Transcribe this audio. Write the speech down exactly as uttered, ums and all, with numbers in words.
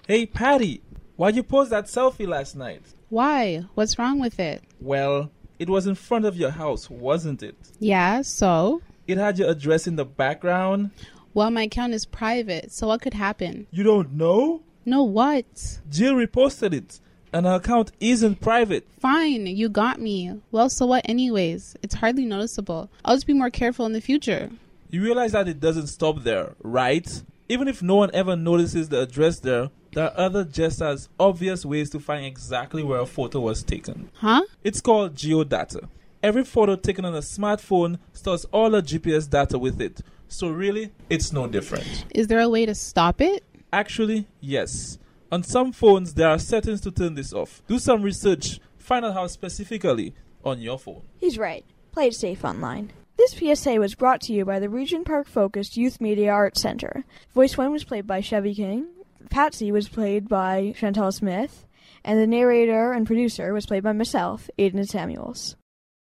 Hey, Patty, why'd you post that selfie last night? Why? What's wrong with it? Well, it was in front of your house, wasn't it? Yeah, so? It had your address in the background. Well, my account is private, so what could happen? You don't know? No, what? Jill reposted it, and her account isn't private. Fine, you got me. Well, so what anyways? It's hardly noticeable. I'll just be more careful in the future. You realize that it doesn't stop there, right? Even if no one ever notices the address there, there are other just as obvious ways to find exactly where a photo was taken. Huh? It's called geodata. Every photo taken on a smartphone stores all the G P S data with it. So really, it's no different. Is there a way to stop it? Actually, yes. On some phones, there are settings to turn this off. Do some research. Find out how specifically on your phone. He's right. Play it safe online. This P S A was brought to you by the Regent Park-focused Youth Media Arts Center. Voice one was played by Chevy King, Patsy was played by Chantal Smith, and the narrator and producer was played by myself, Aiden Samuels.